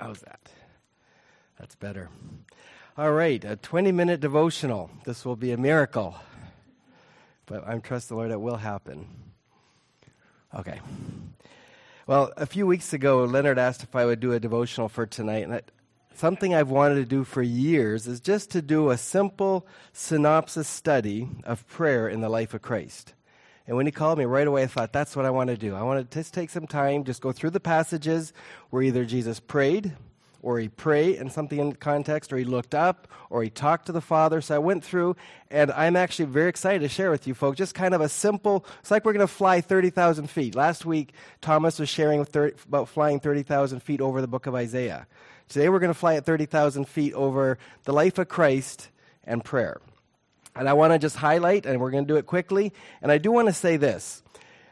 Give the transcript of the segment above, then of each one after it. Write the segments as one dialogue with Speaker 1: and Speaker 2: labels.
Speaker 1: How's that? That's better. All right, a 20-minute devotional. This will be a miracle. But I trust the Lord it will happen. Okay. Well, a few weeks ago, Leonard asked if I would do a devotional for tonight. And something I've wanted to do for years is just to do a simple synopsis study of prayer in the life of Christ. And when he called me right away, I thought, that's what I want to do. I want to just take some time, just go through the passages where either Jesus prayed, or he prayed in something in context, or he looked up, or he talked to the Father. So I went through, and I'm actually very excited to share with you folks just kind of a simple, it's like we're going to fly 30,000 feet. Last week, Thomas was sharing about flying 30,000 feet over the book of Isaiah. Today we're going to fly at 30,000 feet over the life of Christ and prayer. And I want to just highlight, and we're going to do it quickly, and I do want to say this.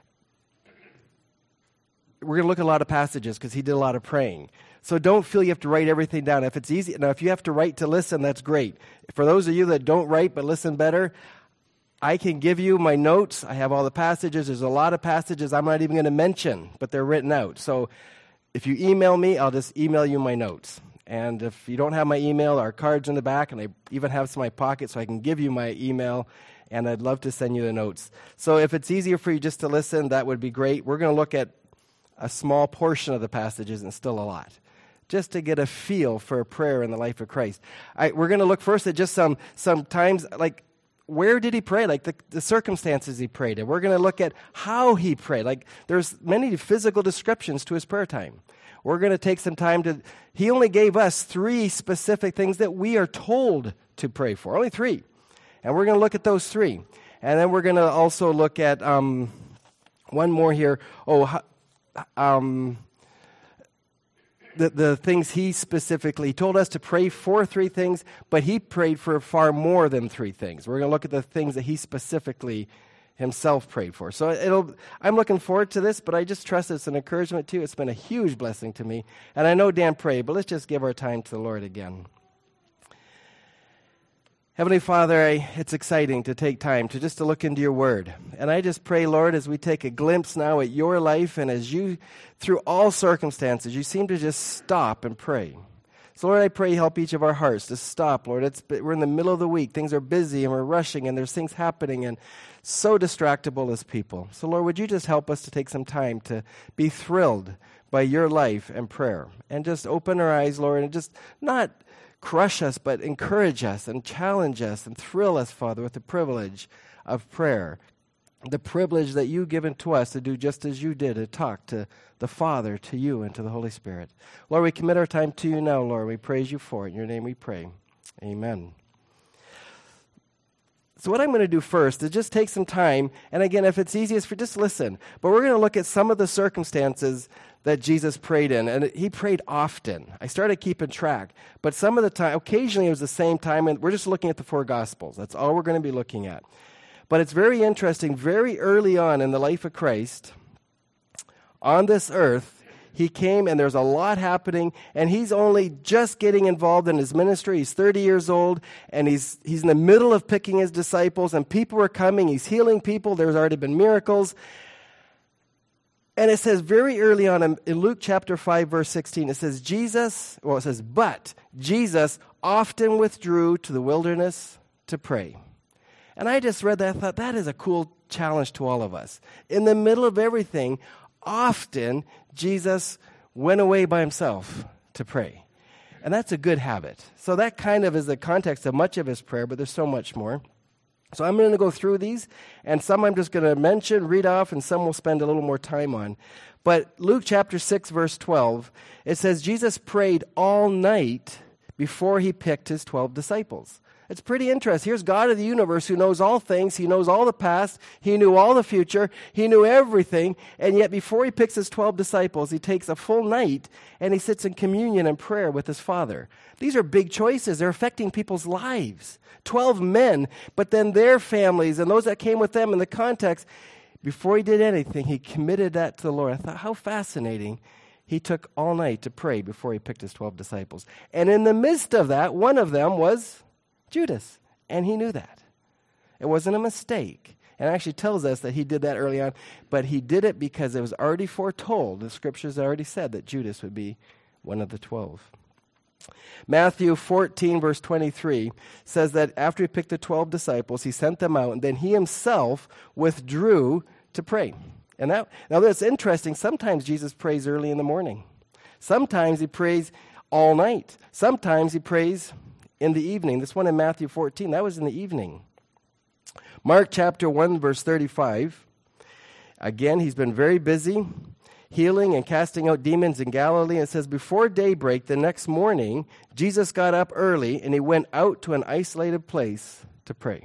Speaker 1: We're going to look at a lot of passages because he did a lot of praying. So don't feel you have to write everything down. If it's easy, now if you have to write to listen, that's great. For those of you that don't write but listen better, I can give you my notes. I have all the passages. There's a lot of passages I'm not even going to mention, but they're written out. So if you email me, I'll just email you my notes. And if you don't have my email, our card's in the back, and I even have some in my pocket so I can give you my email, and I'd love to send you the notes. So if it's easier for you just to listen, that would be great. We're going to look at a small portion of the passages and still a lot, just to get a feel for a prayer in the life of Christ. We're going to look first at just some times, like, where did he pray? Like the circumstances he prayed in. We're going to look at how he prayed. Like there's many physical descriptions to his prayer time. We're going to take some time he only gave us 3 specific things that we are told to pray for. Only 3. And we're going to look at those 3. And then we're going to also look at one more here. The things he specifically told us to pray for 3 things, but he prayed for far more than 3 things. We're going to look at the things that he specifically himself prayed for. So I'm looking forward to this, but I just trust it's an encouragement too. It's been a huge blessing to me. And I know Dan prayed, but let's just give our time to the Lord again. Heavenly Father, it's exciting to take time to look into your word. And I just pray, Lord, as we take a glimpse now at your life, and as you, through all circumstances, you seem to just stop and pray. So, Lord, I pray you help each of our hearts to stop, Lord. We're in the middle of the week. Things are busy, and we're rushing, and there's things happening, and so distractible as people. So, Lord, would you just help us to take some time to be thrilled by your life and prayer, and just open our eyes, Lord, and just not crush us, but encourage us and challenge us and thrill us, Father, with the privilege of prayer, the privilege that you've given to us to do just as you did, to talk to the Father, to you, and to the Holy Spirit. Lord, we commit our time to you now, Lord. We praise you for it. In your name we pray. Amen. So what I'm going to do first is just take some time, and again, if it's easiest for just listen, but we're going to look at some of the circumstances that Jesus prayed in, and he prayed often. I started keeping track, but some of the time, occasionally it was the same time, and we're just looking at the 4 Gospels. That's all we're going to be looking at. But it's very interesting, very early on in the life of Christ, on this earth, he came, and there's a lot happening, and he's only just getting involved in his ministry. He's 30 years old, and he's in the middle of picking his disciples, and people are coming. He's healing people. There's already been miracles. And it says very early on in Luke chapter 5, verse 16, it says, but Jesus often withdrew to the wilderness to pray. And I just read that, I thought, that is a cool challenge to all of us. In the middle of everything, often Jesus went away by himself to pray. And that's a good habit. So that kind of is the context of much of his prayer, but there's so much more. So I'm going to go through these, and some I'm just going to mention, read off, and some we'll spend a little more time on. But Luke chapter 6, verse 12, it says, Jesus prayed all night before he picked his 12 disciples. It's pretty interesting. Here's God of the universe who knows all things. He knows all the past. He knew all the future. He knew everything. And yet before he picks his 12 disciples, he takes a full night and he sits in communion and prayer with his Father. These are big choices. They're affecting people's lives. 12 men, but then their families and those that came with them in the context. Before he did anything, he committed that to the Lord. I thought, how fascinating. He took all night to pray before he picked his 12 disciples. And in the midst of that, one of them was Judas, and he knew that. It wasn't a mistake. And it actually tells us that he did that early on, but he did it because it was already foretold. The scriptures already said that Judas would be one of the 12. Matthew 14, verse 23 says that after he picked the 12 disciples, he sent them out, and then he himself withdrew to pray. And now that's interesting. Sometimes Jesus prays early in the morning. Sometimes he prays all night. Sometimes he prays in the evening. This one in Matthew 14, that was in the evening. Mark chapter 1, verse 35. Again, he's been very busy healing and casting out demons in Galilee. And it says, before daybreak the next morning, Jesus got up early and he went out to an isolated place to pray.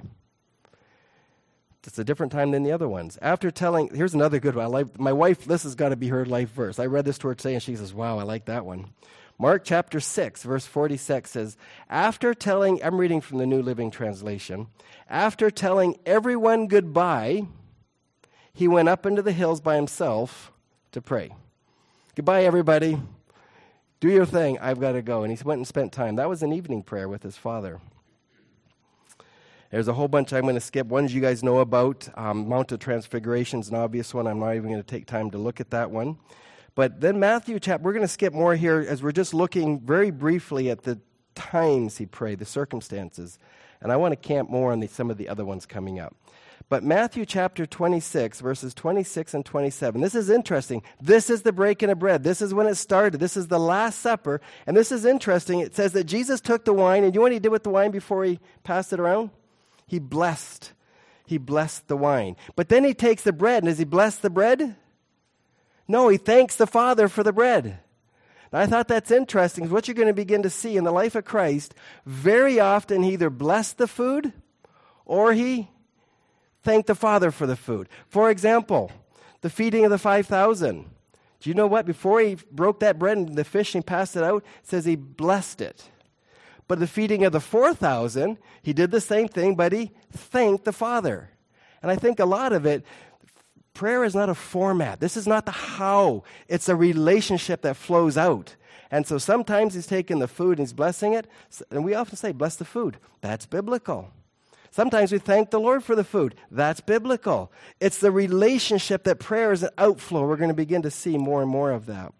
Speaker 1: It's a different time than the other ones. After telling, here's another good one. My wife, this has got to be her life verse. I read this to her today and she says, wow, I like that one. Mark chapter 6, verse 46 says, after telling, I'm reading from the New Living Translation, after telling everyone goodbye, he went up into the hills by himself to pray. Goodbye, everybody. Do your thing. I've got to go. And he went and spent time. That was an evening prayer with his Father. There's a whole bunch I'm going to skip. Ones you guys know about. Mount of Transfiguration is an obvious one. I'm not even going to take time to look at that one. But then Matthew chapter, we're going to skip more here as we're just looking very briefly at the times he prayed, the circumstances. And I want to camp more on some of the other ones coming up. But Matthew chapter 26, verses 26 and 27, this is interesting. This is the breaking of bread. This is when it started. This is the Last Supper. And this is interesting. It says that Jesus took the wine, and you know what he did with the wine before he passed it around? He blessed the wine. But then he takes the bread, and does he bless the bread? No, he thanks the Father for the bread. Now, I thought that's interesting, because what you're going to begin to see in the life of Christ, very often he either blessed the food or he thanked the Father for the food. For example, the feeding of the 5,000. Do you know what? Before he broke that bread and the fish and passed it out, it says he blessed it. But the feeding of the 4,000, he did the same thing, but he thanked the Father. And I think a lot of it, prayer is not a format. This is not the how. It's a relationship that flows out. And so sometimes he's taking the food and he's blessing it. And we often say, bless the food. That's biblical. Sometimes we thank the Lord for the food. That's biblical. It's the relationship that prayer is an outflow. We're going to begin to see more and more of that.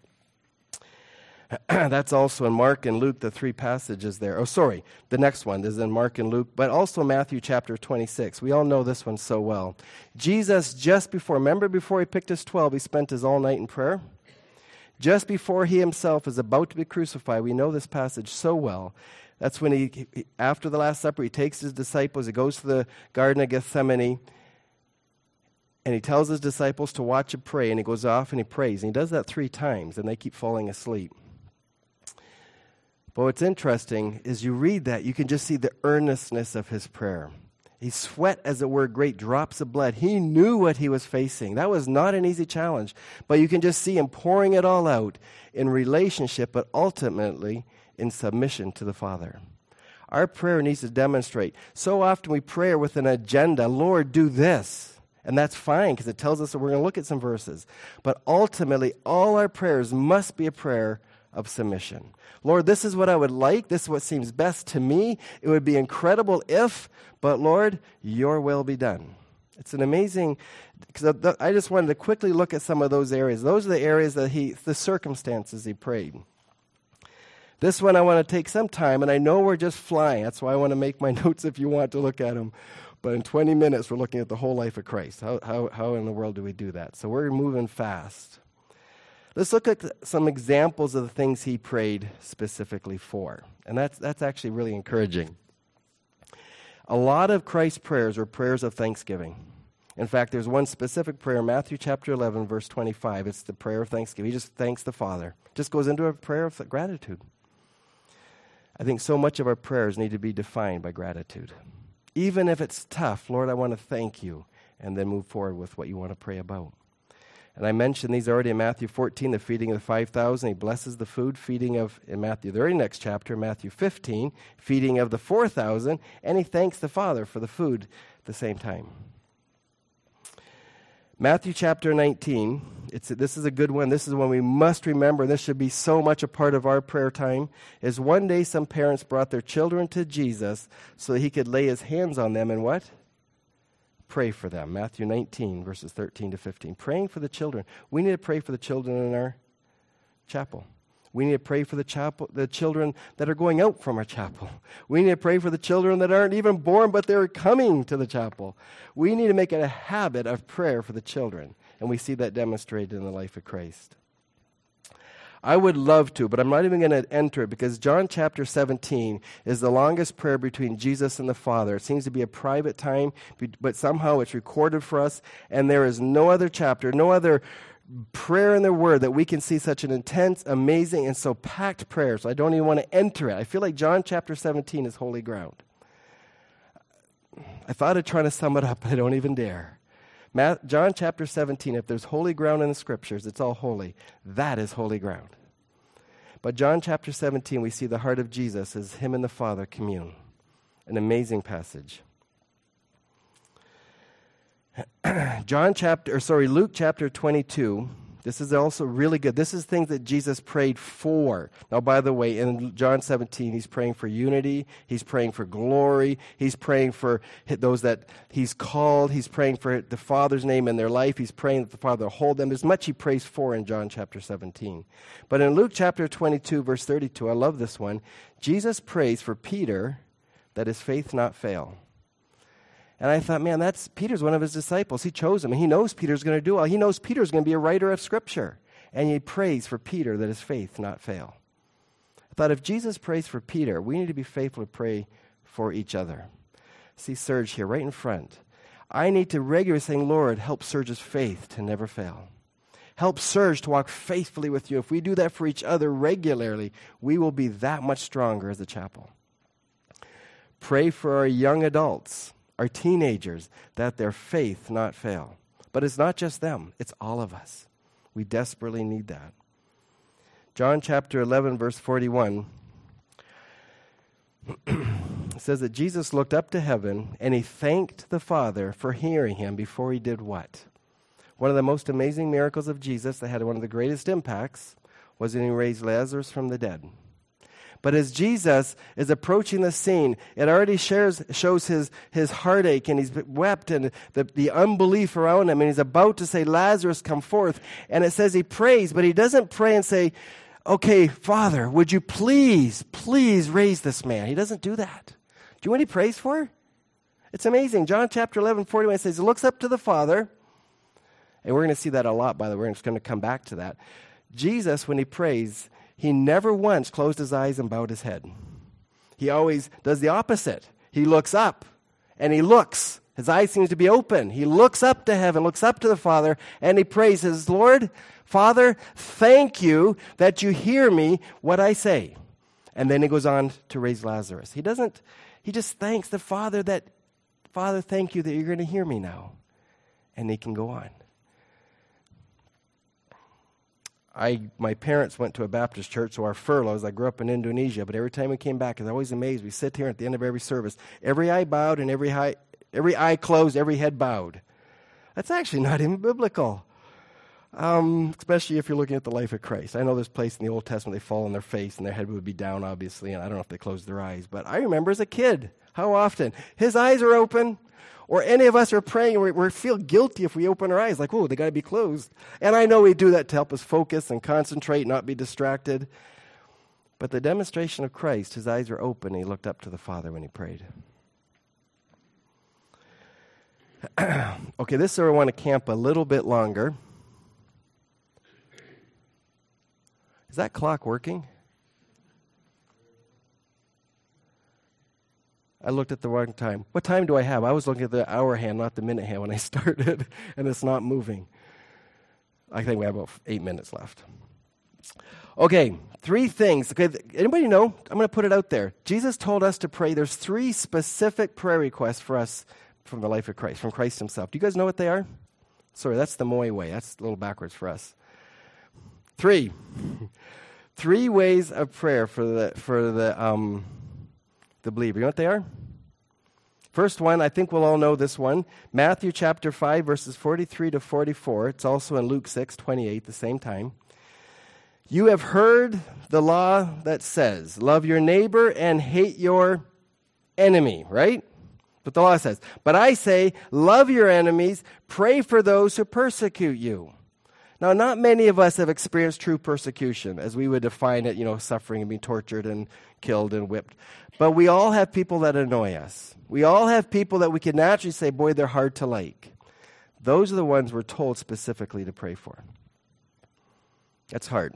Speaker 1: That's also in Mark and Luke, the three passages there. Oh, sorry, the next one is in Mark and Luke, but also Matthew chapter 26. We all know this one so well. Jesus, remember before he picked his 12, he spent his all night in prayer? Just before he himself is about to be crucified, we know this passage so well. That's when he, after the Last Supper, he takes his disciples, he goes to the Garden of Gethsemane, and he tells his disciples to watch and pray, and he goes off and he prays. And he does that 3 times, and they keep falling asleep. But what's interesting is you read that, you can just see the earnestness of his prayer. He sweat, as it were, great drops of blood. He knew what he was facing. That was not an easy challenge. But you can just see him pouring it all out in relationship, but ultimately in submission to the Father. Our prayer needs to demonstrate. So often we pray with an agenda, Lord, do this. And that's fine, because it tells us that we're going to look at some verses. But ultimately, all our prayers must be a prayer of submission. Lord, this is what I would like. This is what seems best to me. It would be incredible if, but Lord, your will be done. It's an amazing, because I just wanted to quickly look at some of those areas. Those are the areas that the circumstances he prayed. This one I want to take some time, and I know we're just flying. That's why I want to make my notes if you want to look at them. But in 20 minutes, we're looking at the whole life of Christ. How in the world do we do that? So we're moving fast. Let's look at some examples of the things he prayed specifically for. And that's actually really encouraging. A lot of Christ's prayers are prayers of thanksgiving. In fact, there's one specific prayer, Matthew chapter 11, verse 25. It's the prayer of thanksgiving. He just thanks the Father. Just goes into a prayer of gratitude. I think so much of our prayers need to be defined by gratitude. Even if it's tough, Lord, I want to thank you, and then move forward with what you want to pray about. And I mentioned these already in Matthew 14, the feeding of the 5,000. He blesses the food, feeding of, in Matthew, the very next chapter, Matthew 15, feeding of the 4,000, and he thanks the Father for the food at the same time. Matthew chapter 19, this is a good one. This is one we must remember. This should be so much a part of our prayer time. Is one day some parents brought their children to Jesus so that he could lay his hands on them and what? Pray for them. Matthew 19, verses 13 to 15. Praying for the children. We need to pray for the children in our chapel. We need to pray for the children that are going out from our chapel. We need to pray for the children that aren't even born, but they're coming to the chapel. We need to make it a habit of prayer for the children. And we see that demonstrated in the life of Christ. I would love to, but I'm not even going to enter it because John chapter 17 is the longest prayer between Jesus and the Father. It seems to be a private time, but somehow it's recorded for us, and there is no other chapter, no other prayer in the Word that we can see such an intense, amazing, and so packed prayer. So I don't even want to enter it. I feel like John chapter 17 is holy ground. I thought of trying to sum it up, but I don't even dare. John chapter 17, if there's holy ground in the Scriptures, it's all holy. That is holy ground. But John chapter 17, we see the heart of Jesus as him and the Father commune. An amazing passage. Luke chapter 22. This is also really good. This is things that Jesus prayed for. Now, by the way, in John 17, he's praying for unity. He's praying for glory. He's praying for those that he's called. He's praying for the Father's name in their life. He's praying that the Father hold them. There's much he prays for in John chapter 17. But in Luke chapter 22, verse 32, I love this one. Jesus prays for Peter that his faith not fail. And I thought, man, Peter's one of his disciples. He chose him, and he knows Peter's going to do well. He knows Peter's going to be a writer of Scripture. And he prays for Peter that his faith not fail. I thought, if Jesus prays for Peter, we need to be faithful to pray for each other. See Serge here, right in front. I need to regularly say, Lord, help Serge's faith to never fail. Help Serge to walk faithfully with you. If we do that for each other regularly, we will be that much stronger as a chapel. Pray for our young adults, our teenagers, that their faith not fail. But it's not just them, it's all of us. We desperately need that. John chapter 11, verse 41, it says that Jesus looked up to heaven and he thanked the Father for hearing him before he did what? One of the most amazing miracles of Jesus that had one of the greatest impacts was when he raised Lazarus from the dead. But as Jesus is approaching the scene, it already shows his heartache, and he's wept, and the unbelief around him, and he's about to say, Lazarus, come forth. And it says he prays, but he doesn't pray and say, okay, Father, would you please raise this man? He doesn't do that. Do you know what he prays for? It's amazing. John chapter 11, 41 says he looks up to the Father, and we're going to see that a lot, by the way. We're just going to come back to that. Jesus, when he prays, he never once closed his eyes and bowed his head. He always does the opposite. He looks up, and he looks. His eyes seem to be open. He looks up to heaven, looks up to the Father, and he prays, says, Lord, Father, thank you that you hear me what I say. And then he goes on to raise Lazarus. He just thanks the Father that, Father, thank you that you're going to hear me now. And he can go on. My parents went to a Baptist church, so our furloughs, I grew up in Indonesia, but every time we came back, I was always amazed. We sit here at the end of every service, every eye bowed and every eye closed, every head bowed. That's actually not even biblical, especially if you're looking at the life of Christ. I know there's a place in the Old Testament they fall on their face and their head would be down, obviously, and I don't know if they closed their eyes, but I remember as a kid, how often his eyes are open, or any of us are praying, we feel guilty if we open our eyes, like, oh, they got to be closed. And I know we do that to help us focus and concentrate, not be distracted. But the demonstration of Christ, his eyes were open, and he looked up to the Father when he prayed. Okay, this is where I want to camp a little bit longer. Is that clock working? I looked at the wrong time. What time do I have? I was looking at the hour hand, not the minute hand when I started, and it's not moving. I think we have about 8 minutes left. Okay, 3 things. Okay, anybody know? I'm going to put it out there. Jesus told us to pray. There's 3 specific prayer requests for us from the life of Christ, from Christ himself. Do you guys know what they are? Sorry, that's the Moy way. That's a little backwards for us. 3 ways of prayer for the believer. You know what they are? First one, I think we'll all know this one. Matthew chapter 5, verses 43 to 44. It's also in Luke 6, 28, the same time. You have heard the law that says, love your neighbor and hate your enemy, right? But the law says. But I say, love your enemies, pray for those who persecute you. Now, not many of us have experienced true persecution, as we would define it, suffering and being tortured and killed and whipped. But we all have people that annoy us. We all have people that we can naturally say, boy, they're hard to like. Those are the ones we're told specifically to pray for. That's hard.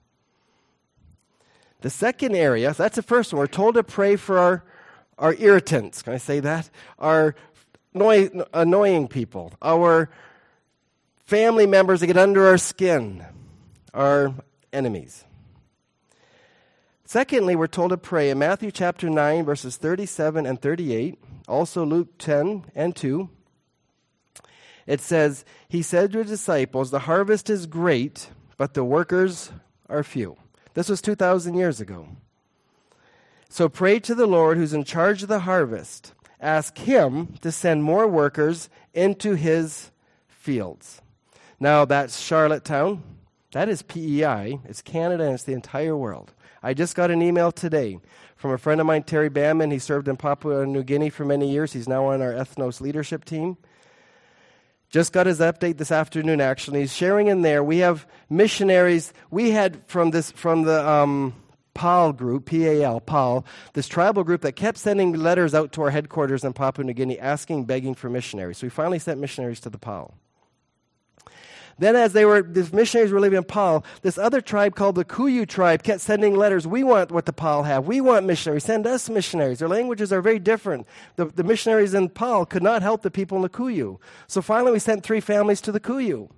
Speaker 1: The second area, so that's the first one. We're told to pray for our irritants. Can I say that? Our annoying people. Our family members that get under our skin. Our enemies. Secondly, we're told to pray in Matthew chapter 9, verses 37 and 38. Also Luke 10 and 2. It says, he said to his disciples, the harvest is great, but the workers are few. This was 2,000 years ago. So pray to the Lord who's in charge of the harvest. Ask him to send more workers into his fields. Now that's Charlottetown. That is PEI. It's Canada and it's the entire world. I just got an email today from a friend of mine, Terry Bamman. He served in Papua New Guinea for many years. He's now on our Ethnos leadership team. Just got his update this afternoon, actually. He's sharing in there. We have missionaries. We had from the PAL group, P-A-L, PAL, this tribal group that kept sending letters out to our headquarters in Papua New Guinea begging for missionaries. So we finally sent missionaries to the PAL. Then as these missionaries were living in PAL, this other tribe called the Kuyu tribe kept sending letters. We want what the PAL have. We want missionaries. Send us missionaries. Their languages are very different. The missionaries in PAL could not help the people in the Kuyu. So finally we sent 3 families to the Kuyu.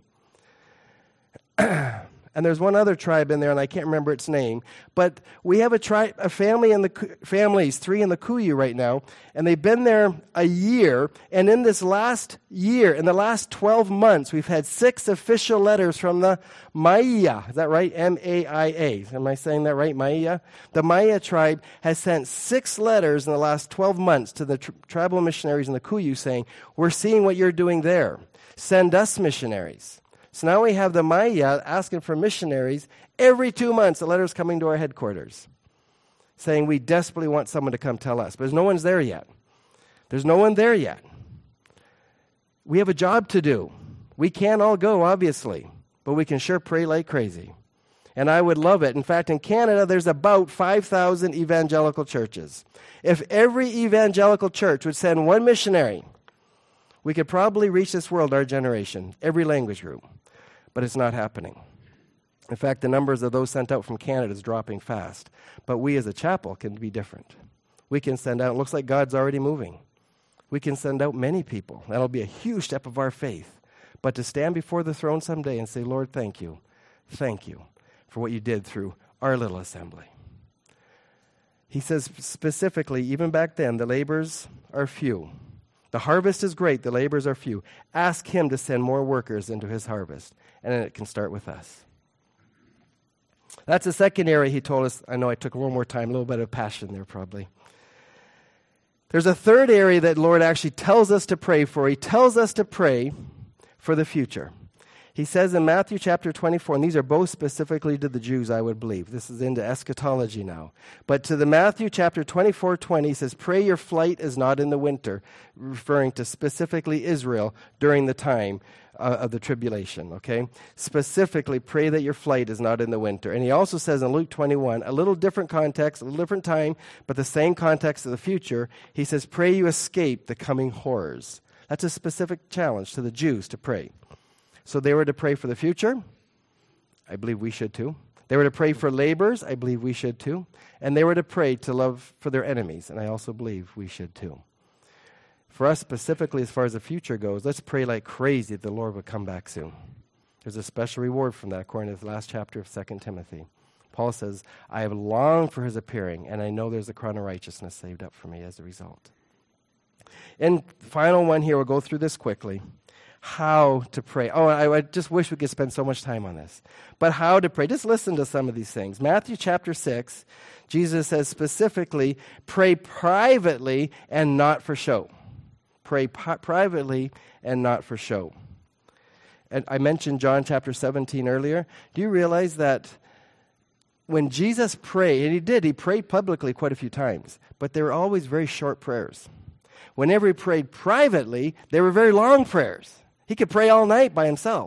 Speaker 1: And there's one other tribe in there, and I can't remember its name. But we have a family in families, 3 in the Kuyu right now, and they've been there a year. And in this last year, in the last 12 months, we've had 6 official letters from the Maya. Is that right? M-A-I-A. Am I saying that right? Maya? The Maya tribe has sent 6 letters in the last 12 months to the tribal missionaries in the Kuyu saying, we're seeing what you're doing there. Send us missionaries. So now we have the Maya asking for missionaries. Every 2 months, the letter's coming to our headquarters saying we desperately want someone to come tell us. But no one's there yet. There's no one there yet. We have a job to do. We can't all go, obviously, but we can sure pray like crazy. And I would love it. In fact, in Canada, there's about 5,000 evangelical churches. If every evangelical church would send one missionary, we could probably reach this world, our generation, every language group. But it's not happening. In fact, the numbers of those sent out from Canada is dropping fast. But we as a chapel can be different. We can send out, it looks like God's already moving. We can send out many people. That'll be a huge step of our faith. But to stand before the throne someday and say, Lord, thank you. Thank you for what you did through our little assembly. He says specifically, even back then, the laborers are few. The harvest is great, the laborers are few. Ask him to send more workers into his harvest. And then it can start with us. That's the second area he told us. I know I took a little more time, a little bit of passion there probably. There's a third area that Lord actually tells us to pray for. He tells us to pray for the future. He says in Matthew chapter 24, and these are both specifically to the Jews, I would believe. This is into eschatology now. But to the Matthew chapter 24:20, he says, pray your flight is not in the winter, referring to specifically Israel during the time of the tribulation, okay? Specifically, pray that your flight is not in the winter. And he also says in Luke 21, a little different context, a little different time, but the same context of the future, he says, pray you escape the coming horrors. That's a specific challenge to the Jews to pray. So they were to pray for the future. I believe we should too. They were to pray for laborers. I believe we should too. And they were to pray to love for their enemies. And I also believe we should too. For us specifically, as far as the future goes, let's pray like crazy that the Lord would come back soon. There's a special reward from that, according to the last chapter of 2 Timothy. Paul says, I have longed for his appearing, and I know there's a crown of righteousness saved up for me as a result. And final one here, we'll go through this quickly. How to pray. Oh, I just wish we could spend so much time on this. But how to pray. Just listen to some of these things. Matthew chapter 6, Jesus says specifically, pray privately and not for show. Pray privately and not for show. And I mentioned John chapter 17 earlier. Do you realize that when Jesus prayed, and he prayed publicly quite a few times, but they were always very short prayers. Whenever he prayed privately, they were very long prayers. He could pray all night by himself.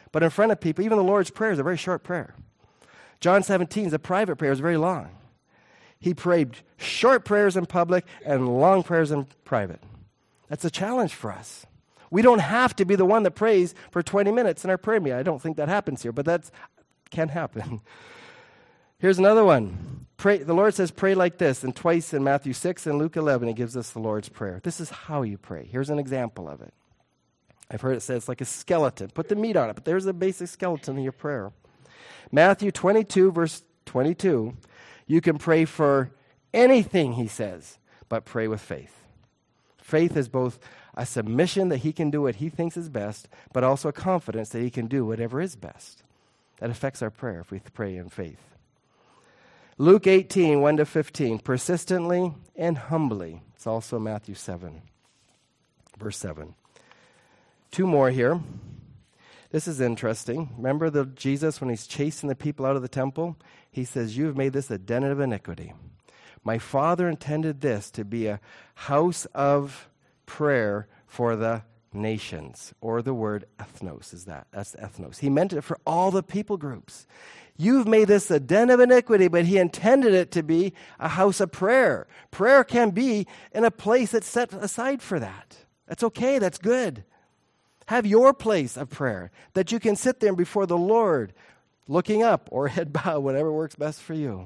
Speaker 1: But in front of people, even the Lord's Prayer is a very short prayer. John 17 is a private prayer, it's very long. He prayed short prayers in public and long prayers in private. That's a challenge for us. We don't have to be the one that prays for 20 minutes in our prayer meeting. I don't think that happens here, but that can happen. Here's another one. Pray. The Lord says pray like this, and twice in Matthew 6 and Luke 11 he gives us the Lord's Prayer. This is how you pray. Here's an example of it. I've heard it said it's like a skeleton. Put the meat on it, but there's a basic skeleton in your prayer. Matthew 22, verse 22, you can pray for anything, he says, but pray with faith. Faith is both a submission that he can do what he thinks is best, but also a confidence that he can do whatever is best. That affects our prayer if we pray in faith. Luke 18, 1-15, persistently and humbly. It's also Matthew 7, verse 7. Two more here. This is interesting. Remember Jesus, when he's chasing the people out of the temple? He says, you have made this a den of iniquity. My Father intended this to be a house of prayer for the nations. Or the word ethnos is that. That's ethnos. He meant it for all the people groups. You've made this a den of iniquity, but he intended it to be a house of prayer. Prayer can be in a place that's set aside for that. That's okay. That's good. Have your place of prayer that you can sit there before the Lord, looking up or head bow, whatever works best for you.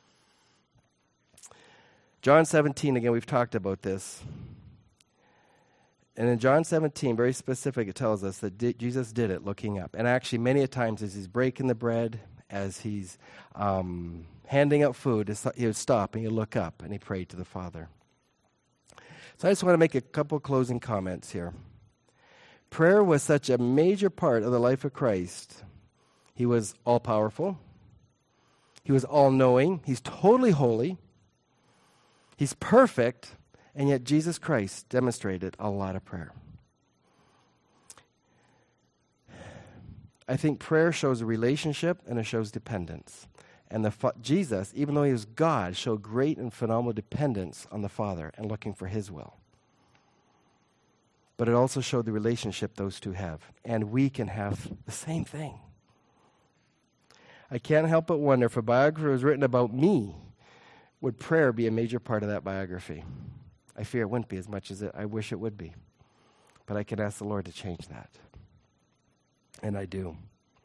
Speaker 1: John 17, again, we've talked about this. And in John 17, very specific, it tells us that Jesus did it looking up. And actually, many a times as he's breaking the bread, as he's handing out food, he would stop and he'd look up and he prayed to the Father. So I just want to make a couple closing comments here. Prayer was such a major part of the life of Christ. He was all-powerful. He was all-knowing. He's totally holy. He's perfect. And yet Jesus Christ demonstrated a lot of prayer. I think prayer shows a relationship and it shows dependence. And Jesus, even though he was God, showed great and phenomenal dependence on the Father and looking for his will. But it also showed the relationship those two have. And we can have the same thing. I can't help but wonder if a biography was written about me, would prayer be a major part of that biography? I fear it wouldn't be as much as I wish it would be. But I can ask the Lord to change that. And I do.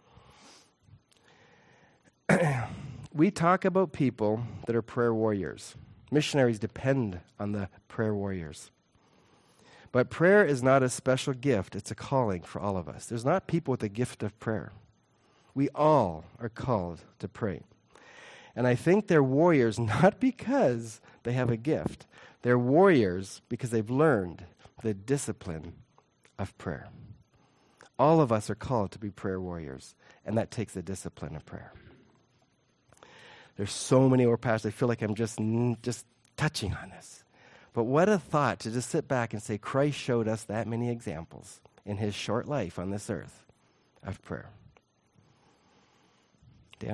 Speaker 1: We talk about people that are prayer warriors. Missionaries depend on the prayer warriors. But prayer is not a special gift. It's a calling for all of us. There's not people with the gift of prayer. We all are called to pray. And I think they're warriors not because they have a gift. They're warriors because they've learned the discipline of prayer. All of us are called to be prayer warriors, and that takes the discipline of prayer. There's so many more passages. I feel like I'm just touching on this. But what a thought to just sit back and say Christ showed us that many examples in his short life on this earth of prayer.